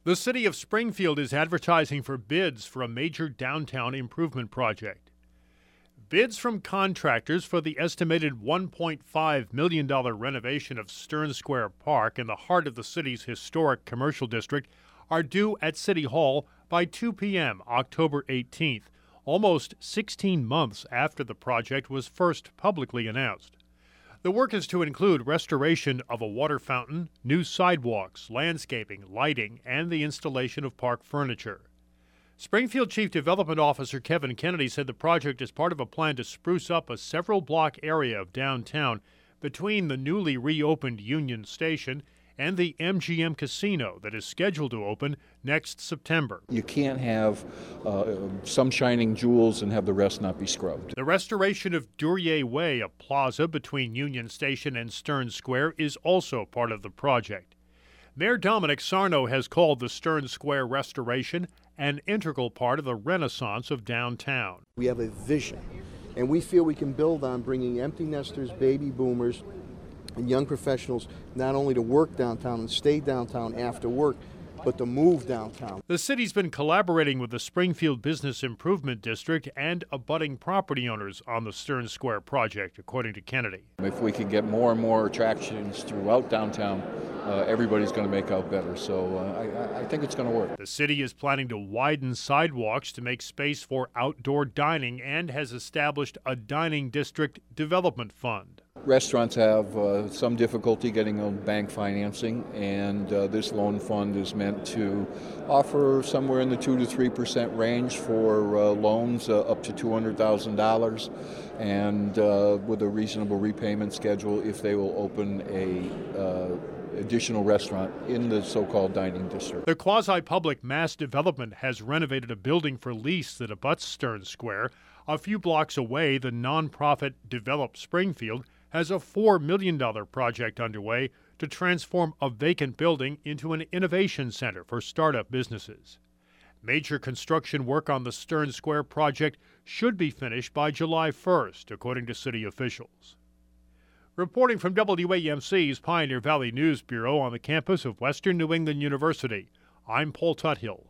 The city of Springfield is advertising for bids for a major downtown improvement project. Bids from contractors for the estimated $1.5 million renovation of Stern Square Park in the heart of the city's historic commercial district are due at City Hall by 2 p.m. October 18th, almost 16 months after the project was first publicly announced. The work is to include restoration of a water fountain, new sidewalks, landscaping, lighting, and the installation of park furniture. Springfield Chief Development Officer Kevin Kennedy said the project is part of a plan to spruce up a several-block area of downtown between the newly reopened Union Station and the MGM Casino that is scheduled to open next September. You can't have some shining jewels and have the rest not be scrubbed. The restoration of Duryea Way, a plaza between Union Station and Stern Square, is also part of the project. Mayor Dominic Sarno has called the Stern Square restoration an integral part of the renaissance of downtown. We have a vision, and we feel we can build on bringing empty nesters, baby boomers, and young professionals not only to work downtown and stay downtown after work, but to move downtown. The city's been collaborating with the Springfield Business Improvement District and abutting property owners on the Stern Square project, according to Kennedy. If we can get more and more attractions throughout downtown, everybody's going to make out better. So I think it's going to work. The city is planning to widen sidewalks to make space for outdoor dining and has established a dining district development fund. Restaurants have some difficulty getting bank financing, and this loan fund is meant to offer somewhere in the 2 to 3% range for loans up to $200,000, and with a reasonable repayment schedule if they will open a additional restaurant in the so-called dining district. The quasi-public Mass Development has renovated a building for lease that abuts Stern Square. A few blocks away, the nonprofit Develop Springfield has a $4 million project underway to transform a vacant building into an innovation center for startup businesses. Major construction work on the Stern Square project should be finished by July 1st, according to city officials. Reporting from WAMC's Pioneer Valley News Bureau on the campus of Western New England University, I'm Paul Tuthill.